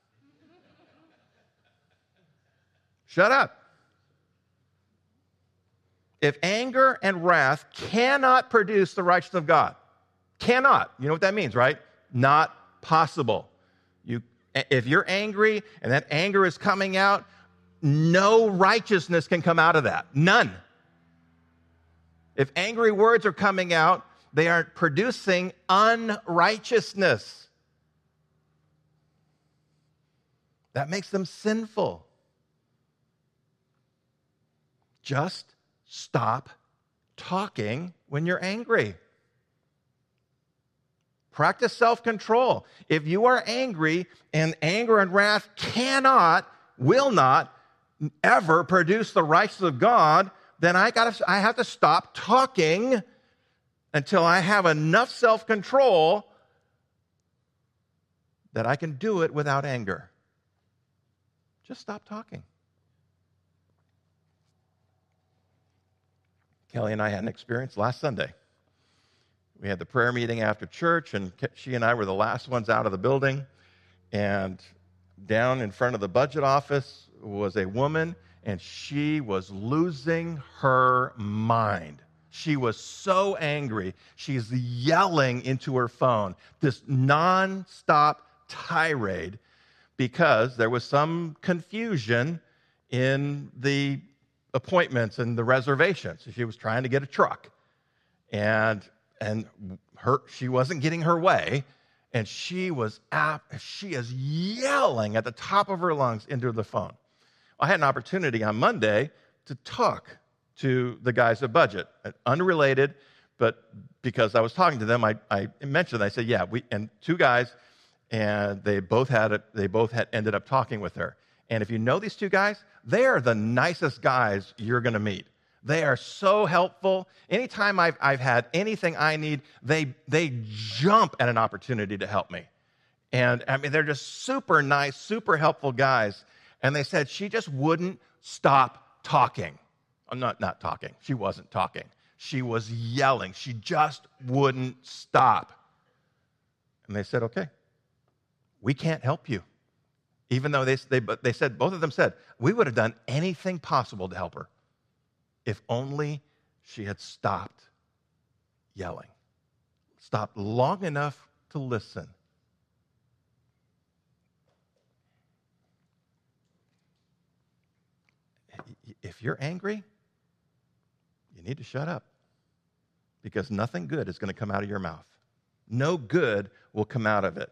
Shut up. If anger and wrath cannot produce the righteousness of God, cannot, you know what that means, right? Not possible. You, if you're angry and that anger is coming out, no righteousness can come out of that. None. If angry words are coming out, they are producing unrighteousness. That makes them sinful. Just stop talking when you're angry. Practice self-control. If you are angry and anger and wrath cannot, will not ever produce the righteousness of God, then I gotta, I have to stop talking until I have enough self-control that I can do it without anger. Just stop talking. Kelly and I had an experience last Sunday. We had the prayer meeting after church, and she and I were the last ones out of the building. And down in front of the budget office was a woman, and she was losing her mind. She was so angry. She's yelling into her phone, this nonstop tirade, because there was some confusion in the appointments and the reservations. She was trying to get a truck, and and her she wasn't getting her way, and she was at, she is yelling at the top of her lungs into the phone. I had an opportunity on Monday to talk to the guys at Budget, unrelated, but because I was talking to them, I, I mentioned, I said, yeah, we and two guys, and they both had it, they both had ended up talking with her. And if you know these two guys, they are the nicest guys you're going to meet. They are so helpful. Anytime I've, I've had anything I need, they, they jump at an opportunity to help me. And I mean, they're just super nice, super helpful guys. And they said she just wouldn't stop talking. I'm not not talking. She wasn't talking. She was yelling. She just wouldn't stop. And they said, okay, we can't help you. Even though they, they, they said, both of them said, we would have done anything possible to help her if only she had stopped yelling, stopped long enough to listen. If you're angry, you need to shut up, because nothing good is going to come out of your mouth. No good will come out of it.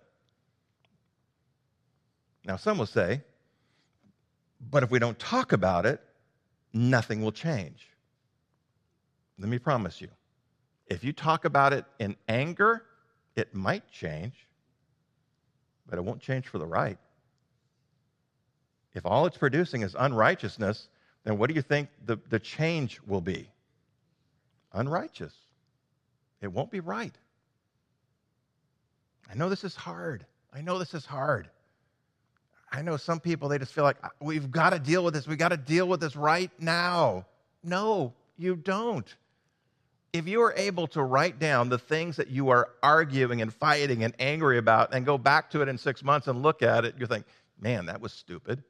Now, some will say, but if we don't talk about it, nothing will change. Let me promise you, if you talk about it in anger, it might change, but it won't change for the right. If all it's producing is unrighteousness, then what do you think the, the change will be? Unrighteous. It won't be right. I know this is hard. I know this is hard. I know some people, they just feel like, we've got to deal with this. We've got to deal with this right now. No, you don't. If you are able to write down the things that you are arguing and fighting and angry about and go back to it in six months and look at it, you think, man, that was stupid.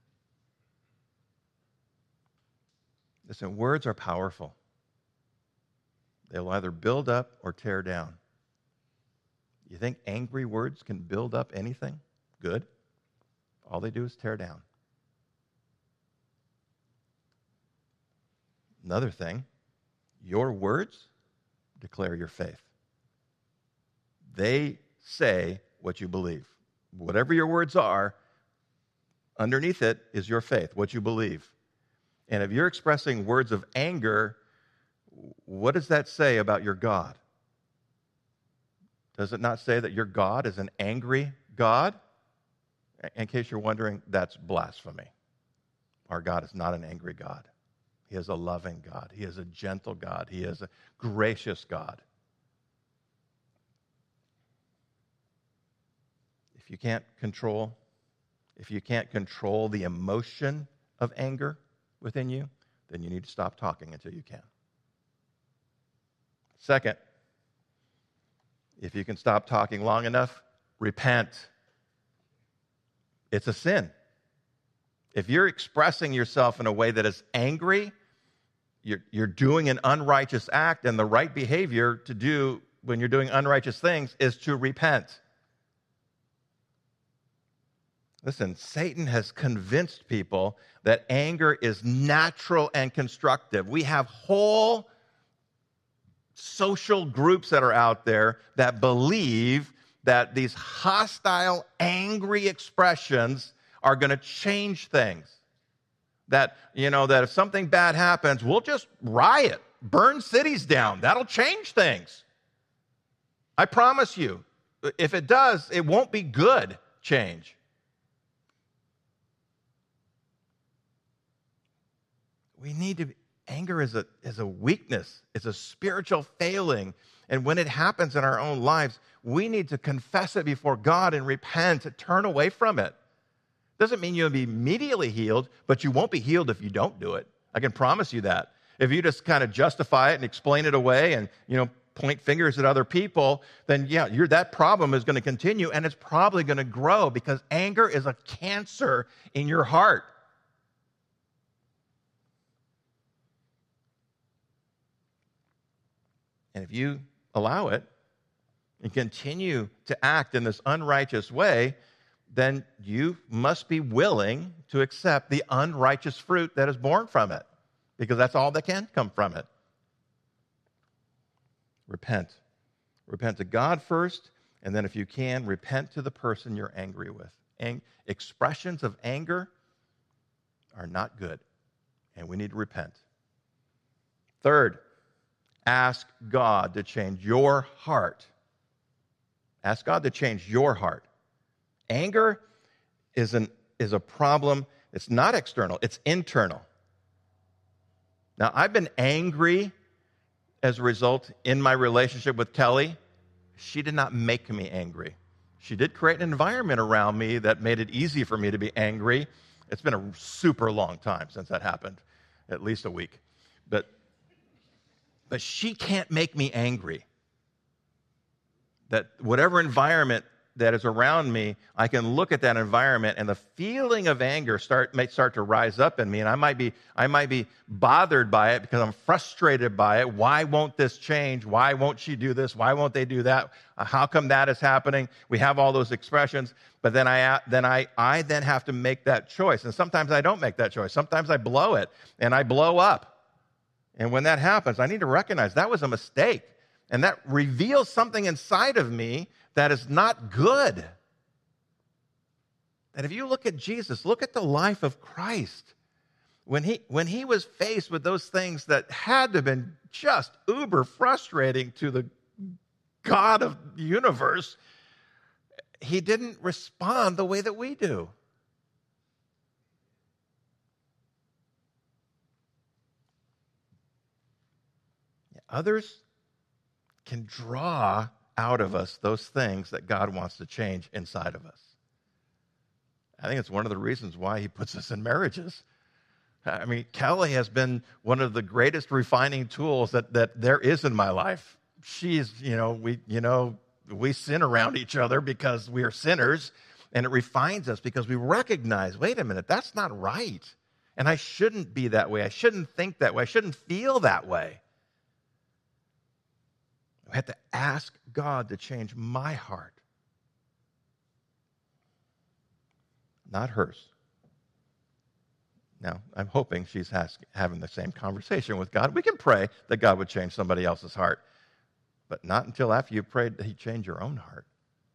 Listen, words are powerful. They'll either build up or tear down. You think angry words can build up anything good? All they do is tear down. Another thing, your words declare your faith. They say what you believe. Whatever your words are, underneath it is your faith, what you believe. And if you're expressing words of anger, what does that say about your God? Does it not say that your God is an angry God? In case you're wondering, that's blasphemy. Our God is not an angry God. He is a loving God. He is a gentle God. He is a gracious God. If you can't control, if you can't control the emotion of anger within you, then you need to stop talking until you can. Second, if you can stop talking long enough, repent. It's a sin. If you're expressing yourself in a way that is angry, you're, you're doing an unrighteous act, and the right behavior to do when you're doing unrighteous things is to repent. Listen, Satan has convinced people that anger is natural and constructive. We have whole social groups that are out there that believe that these hostile, angry expressions are going to change things. That, you know, that if something bad happens, we'll just riot, burn cities down. That'll change things. I promise you, if it does, it won't be good change. We need to, anger is a, is a weakness. It's a spiritual failing. And when it happens in our own lives, we need to confess it before God and repent, turn away from it. Doesn't mean you'll be immediately healed, but you won't be healed if you don't do it. I can promise you that. If you just kind of justify it and explain it away and, you know, point fingers at other people, then yeah, you're, that problem is going to continue, and it's probably going to grow because anger is a cancer in your heart. And if you allow it and continue to act in this unrighteous way, then you must be willing to accept the unrighteous fruit that is born from it, because that's all that can come from it. Repent. Repent to God first, and then if you can, repent to the person you're angry with. Ang- expressions of anger are not good, and we need to repent. Third, ask God to change your heart. Ask God to change your heart. Anger is an is a problem. It's not external, it's internal. Now, I've been angry as a result in my relationship with Kelly. She did not make me angry. She did create an environment around me that made it easy for me to be angry. It's been a super long time since that happened, at least a week. But But she can't make me angry. That whatever environment that is around me, I can look at that environment and the feeling of anger start may start to rise up in me, and I might be I might be bothered by it because I'm frustrated by it. Why won't this change? Why won't she do this? Why won't they do that? Uh, how come that is happening? We have all those expressions, but then I then I I then have to make that choice, and sometimes I don't make that choice. Sometimes I blow it and I blow up. And when that happens, I need to recognize that was a mistake. And that reveals something inside of me that is not good. And if you look at Jesus, look at the life of Christ. When he, when he was faced with those things that had to have been just uber frustrating to the God of the universe, he didn't respond the way that we do. Others can draw out of us those things that God wants to change inside of us. I think it's one of the reasons why he puts us in marriages. I mean, Kelly has been one of the greatest refining tools that, that there is in my life. She's, you know, we, you know, we sin around each other because we are sinners, and it refines us because we recognize, wait a minute, that's not right. And I shouldn't be that way. I shouldn't think that way. I shouldn't feel that way. I have to ask God to change my heart, not hers. Now, I'm hoping she's ask, having the same conversation with God. We can pray that God would change somebody else's heart, but not until after you prayed that he'd change your own heart.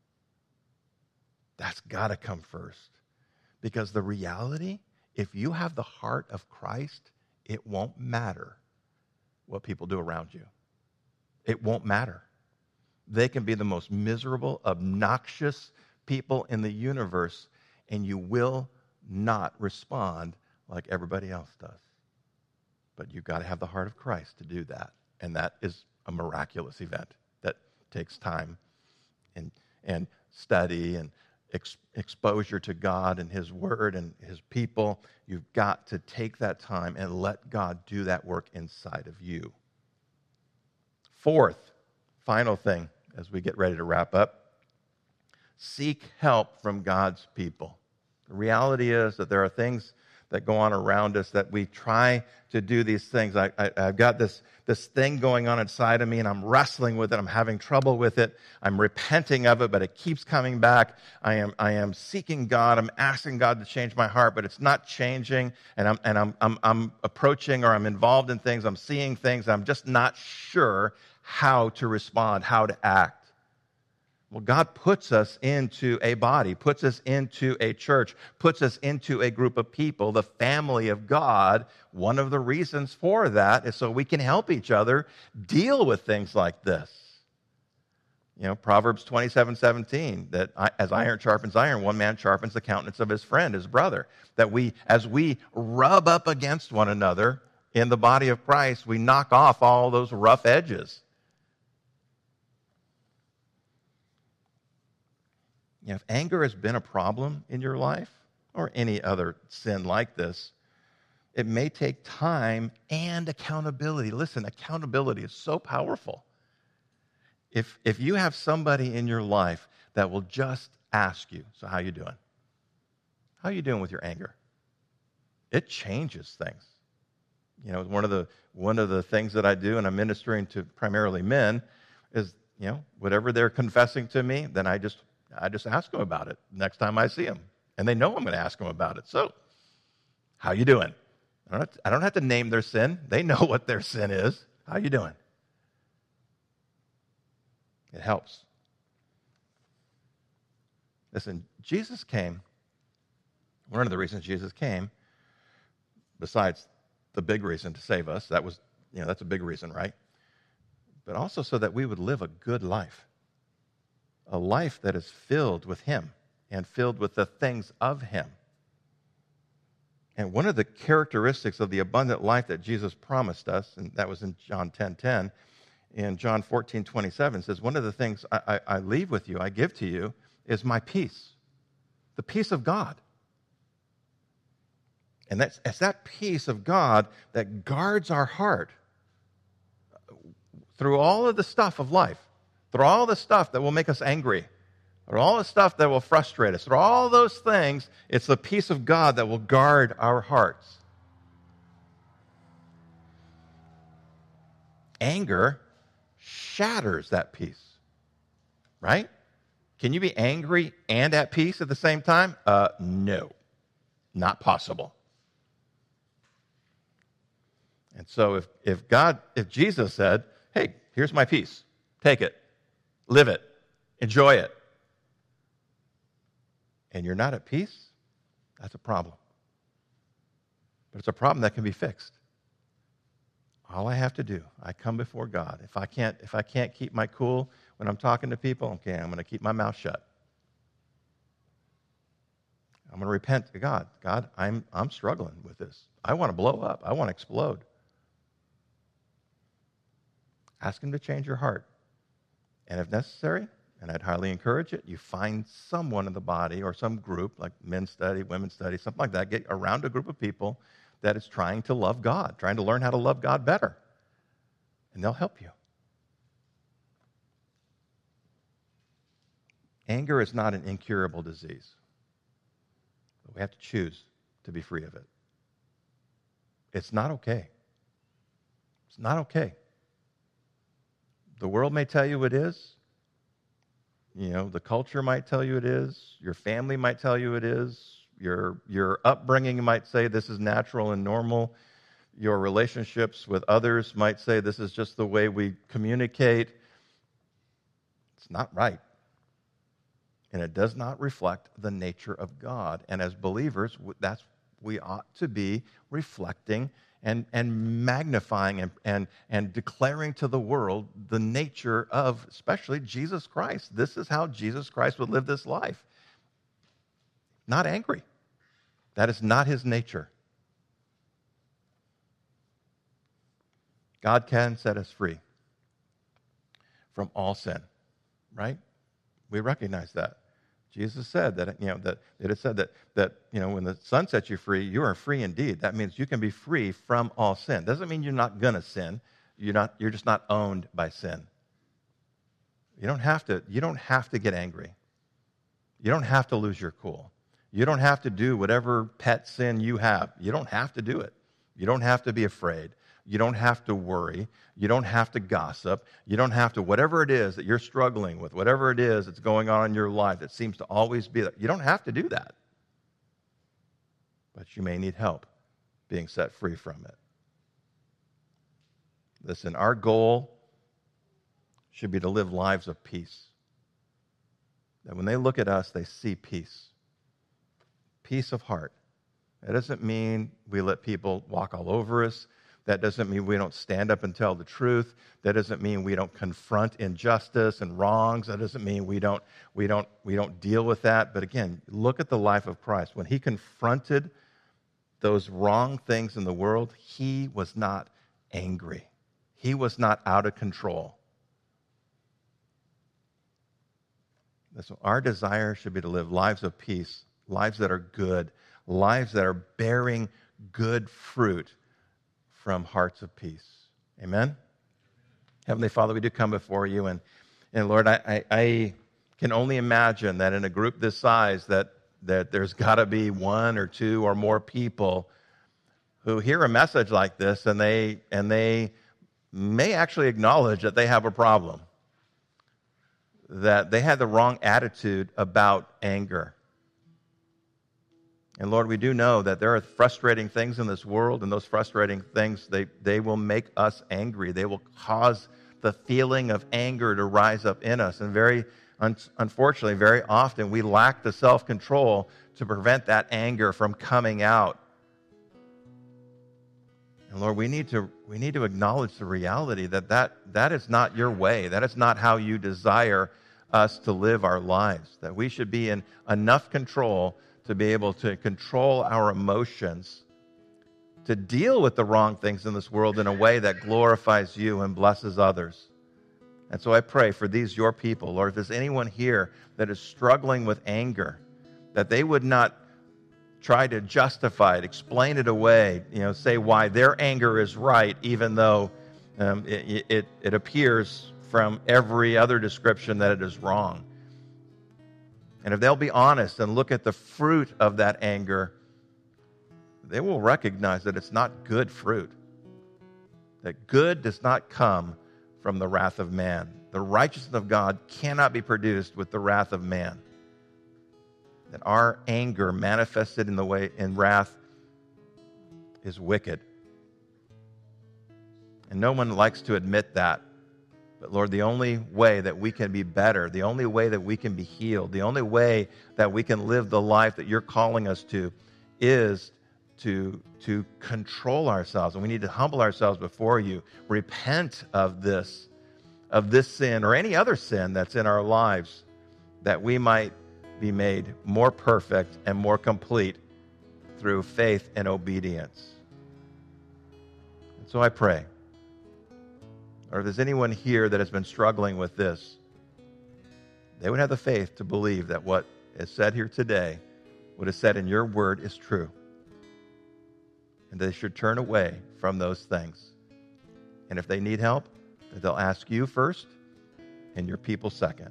That's got to come first. Because the reality, if you have the heart of Christ, it won't matter what people do around you. It won't matter. They can be the most miserable, obnoxious people in the universe, and you will not respond like everybody else does. But you've got to have the heart of Christ to do that. And that is a miraculous event that takes time and, and study and ex- exposure to God and his word and his people. You've got to take that time and let God do that work inside of you. Fourth, final thing as we get ready to wrap up, seek help from God's people. The reality is that there are things that go on around us that we try to do these things. I, I, I've got this, this thing going on inside of me, and I'm wrestling with it. I'm having trouble with it. I'm repenting of it, but it keeps coming back. I am, I am seeking God. I'm asking God to change my heart, but it's not changing. And I'm, and I'm, I'm, I'm approaching, or I'm involved in things. I'm seeing things. I'm just not sure how to respond, how to act. Well, God puts us into a body, puts us into a church, puts us into a group of people, the family of God. One of the reasons for that is so we can help each other deal with things like this. You know, Proverbs twenty-seven seventeen, that as iron sharpens iron, one man sharpens the countenance of his friend, his brother. That we, as we rub up against one another in the body of Christ, we knock off all those rough edges. You know, if anger has been a problem in your life, or any other sin like this, it may take time and accountability. Listen, accountability is so powerful. If, if you have somebody in your life that will just ask you, so how you doing? How you doing with your anger? It changes things. You know, one of the one of the things that I do, and I'm ministering to primarily men, is, you know, whatever they're confessing to me, then I just I just ask them about it next time I see them. And they know I'm going to ask them about it. So, how you doing? I don't have to, I don't have to name their sin. They know what their sin is. How you doing? It helps. Listen, Jesus came. One of the reasons Jesus came, besides the big reason to save us, that was, you know, that's a big reason, right? But also so that we would live a good life. A life that is filled with him and filled with the things of him. And one of the characteristics of the abundant life that Jesus promised us, and that was in John ten ten, in John fourteen twenty-seven, says, one of the things I, I, I leave with you, I give to you, is my peace, the peace of God. And that's, it's that peace of God that guards our heart through all of the stuff of life. Through all the stuff that will make us angry, through all the stuff that will frustrate us, through all those things, it's the peace of God that will guard our hearts. Anger shatters that peace, right? Can you be angry and at peace at the same time? Uh, no, not possible. And so if, if God, if Jesus said, hey, here's my peace, take it. Live it. Enjoy it. And you're not at peace, that's a problem. But it's a problem that can be fixed. All I have to do, I come before God. If I can't, if I can't keep my cool when I'm talking to people, okay, I'm going to keep my mouth shut. I'm going to repent to God. God, I'm, I'm struggling with this. I want to blow up. I want to explode. Ask him to change your heart. And if necessary, and I'd highly encourage it, you find someone in the body or some group, like men's study, women's study, something like that, get around a group of people that is trying to love God, trying to learn how to love God better. And they'll help you. Anger is not an incurable disease. But we have to choose to be free of it. It's not okay. It's not okay. The world may tell you it is. You know, the culture might tell you it is. Your family might tell you it is. Your, your upbringing might say this is natural and normal. Your relationships with others might say this is just the way we communicate. It's not right. And it does not reflect the nature of God. And as believers, that's we ought to be reflecting and, and magnifying and, and, and declaring to the world the nature of, especially Jesus Christ. This is how Jesus Christ would live this life. Not angry. That is not his nature. God can set us free from all sin, right? We recognize that. Jesus said that, you know, that it is said that, that, you know, when the Son sets you free, you are free indeed. That means you can be free from all sin. Doesn't mean you're not going to sin. You're not, you're just not owned by sin. You don't have to, you don't have to get angry. You don't have to lose your cool. You don't have to do whatever pet sin you have. You don't have to do it. You don't have to be afraid. You don't have to worry. You don't have to gossip. You don't have to, whatever it is that you're struggling with, whatever it is that's going on in your life that seems to always be that, you don't have to do that. But you may need help being set free from it. Listen, our goal should be to live lives of peace. That when they look at us, they see peace. Peace of heart. That doesn't mean we let people walk all over us. That doesn't mean we don't stand up and tell the truth. That doesn't mean we don't confront injustice and wrongs. That doesn't mean we don't, we don't, we don't deal with that. But again, look at the life of Christ. When he confronted those wrong things in the world, he was not angry. He was not out of control. So our desire should be to live lives of peace, lives that are good, lives that are bearing good fruit from hearts of peace. Amen? Heavenly Father, we do come before you, and, and Lord, I, I, I can only imagine that in a group this size that, that there's got to be one or two or more people who hear a message like this, and they and they may actually acknowledge that they have a problem, that they had the wrong attitude about anger. And Lord, we do know that there are frustrating things in this world, and those frustrating things, they, they will make us angry. They will cause the feeling of anger to rise up in us. And very, un- unfortunately, very often we lack the self-control to prevent that anger from coming out. And Lord, we need to, we need to acknowledge the reality that, that that is not your way. That is not how you desire us to live our lives. That we should be in enough control to be able to control our emotions, to deal with the wrong things in this world in a way that glorifies you and blesses others. And so I pray for these, your people, Lord, if there's anyone here that is struggling with anger, that they would not try to justify it, explain it away, you know, say why their anger is right, even though um, it, it, it appears from every other description that it is wrong. And if they'll be honest and look at the fruit of that anger, they will recognize that it's not good fruit. That good does not come from the wrath of man. The righteousness of God cannot be produced with the wrath of man. That our anger manifested in the way in wrath is wicked. And no one likes to admit that. But Lord, the only way that we can be better, the only way that we can be healed, the only way that we can live the life that you're calling us to is to, to control ourselves. And we need to humble ourselves before you, repent of this, of this sin or any other sin that's in our lives, that we might be made more perfect and more complete through faith and obedience. And so I pray, or if there's anyone here that has been struggling with this, they would have the faith to believe that what is said here today, what is said in your word, is true. And they should turn away from those things. And if they need help, that they'll ask you first and your people second.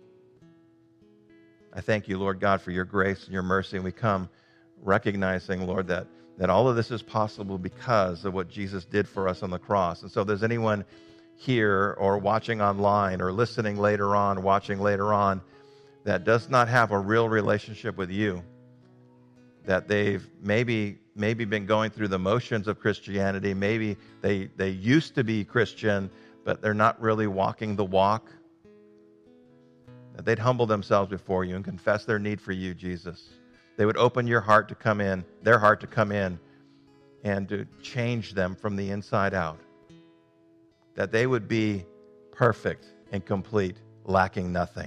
I thank you, Lord God, for your grace and your mercy. And we come recognizing, Lord, that, that all of this is possible because of what Jesus did for us on the cross. And so if there's anyone here or watching online or listening later on, watching later on, that does not have a real relationship with you, that they've maybe maybe been going through the motions of Christianity, maybe they, they used to be Christian, but they're not really walking the walk, that they'd humble themselves before you and confess their need for you, Jesus. They would open your heart to come in, their heart to come in, and to change them from the inside out. That they would be perfect and complete, lacking nothing.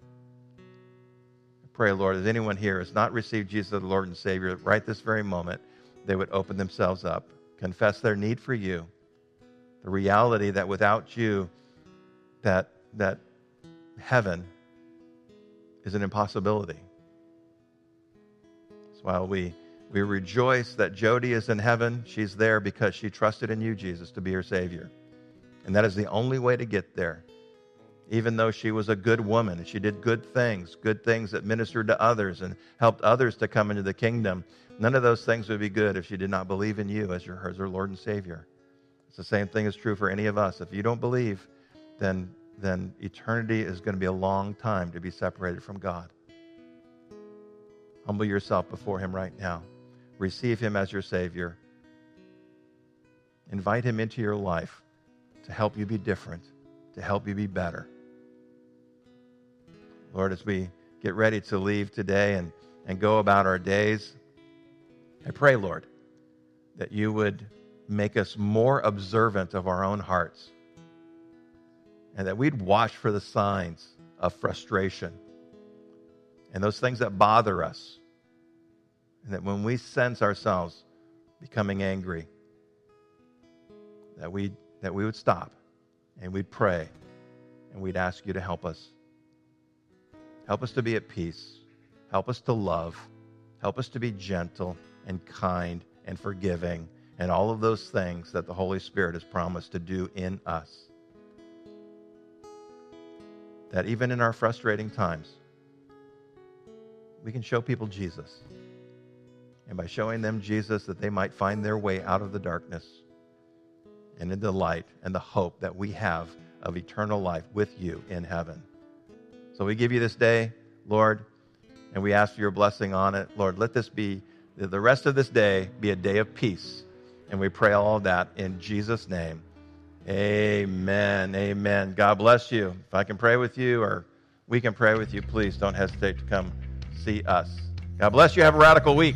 I pray, Lord, if anyone here has not received Jesus as the Lord and Savior right this very moment, they would open themselves up, confess their need for you, The reality that without you, that, that heaven is an impossibility. So while we, we rejoice that Jody is in heaven, she's there because she trusted in you, Jesus, to be her Savior. And that is the only way to get there. Even though she was a good woman and she did good things, good things that ministered to others and helped others to come into the kingdom, none of those things would be good if she did not believe in you as, your, as her Lord and Savior. It's the same thing is true for any of us. If you don't believe, then, then eternity is going to be a long time to be separated from God. Humble yourself before him right now. Receive him as your Savior. Invite him into your life to help you be different, to help you be better. Lord, as we get ready to leave today and, and go about our days, I pray, Lord, that you would make us more observant of our own hearts and that we'd watch for the signs of frustration and those things that bother us, and that when we sense ourselves becoming angry, that we that we would stop and we'd pray and we'd ask you to help us. Help us to be at peace. Help us to love. Help us to be gentle and kind and forgiving and all of those things that the Holy Spirit has promised to do in us. That even in our frustrating times, we can show people Jesus. And by showing them Jesus, that they might find their way out of the darkness and into the light and the hope that we have of eternal life with you in heaven. So we give you this day, Lord, and we ask for your blessing on it. Lord, let this be, the rest of this day be a day of peace. And we pray all of that in Jesus' name. Amen. Amen. God bless you. If I can pray with you or we can pray with you, please don't hesitate to come see us. God bless you. Have a radical week.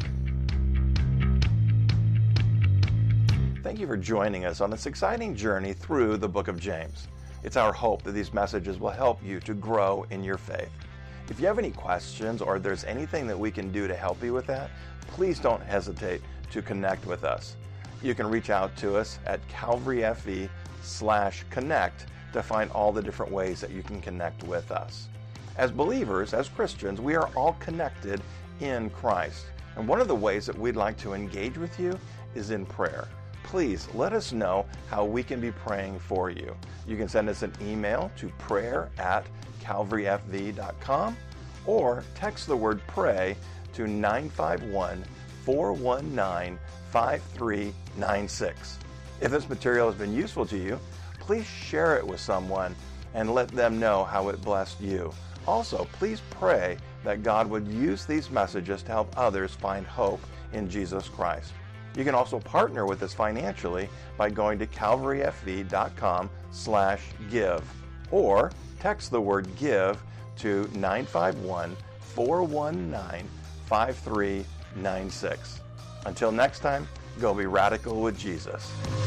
Thank you for joining us on this exciting journey through the book of James. It's our hope that these messages will help you to grow in your faith. If you have any questions or there's anything that we can do to help you with that, please don't hesitate to connect with us. You can reach out to us at calvaryfe slash connect to find all the different ways that you can connect with us. As believers, as Christians, we are all connected in Christ. And one of the ways that we'd like to engage with you is in prayer. Please let us know how we can be praying for you. You can send us an email to prayer at calvaryfv dot com or text the word pray to nine five one, four one nine, five three nine six. If this material has been useful to you, please share it with someone and let them know how it blessed you. Also, please pray that God would use these messages to help others find hope in Jesus Christ. You can also partner with us financially by going to calvaryfv dot com slash give or text the word give to nine five one, four one nine, five three nine six. Until next time, go be radical with Jesus.